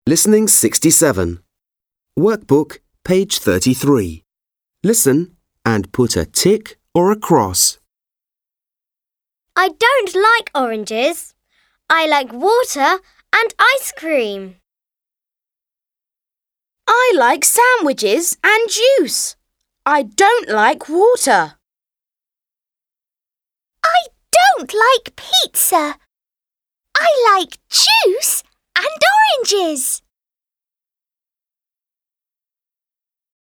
Listening 67. Workbook, page 33. Listen and put a tick or a cross. I don't like oranges. I like water and ice cream. I like sandwiches and juice. I don't like water. I don't like pizza. I like juice and oranges.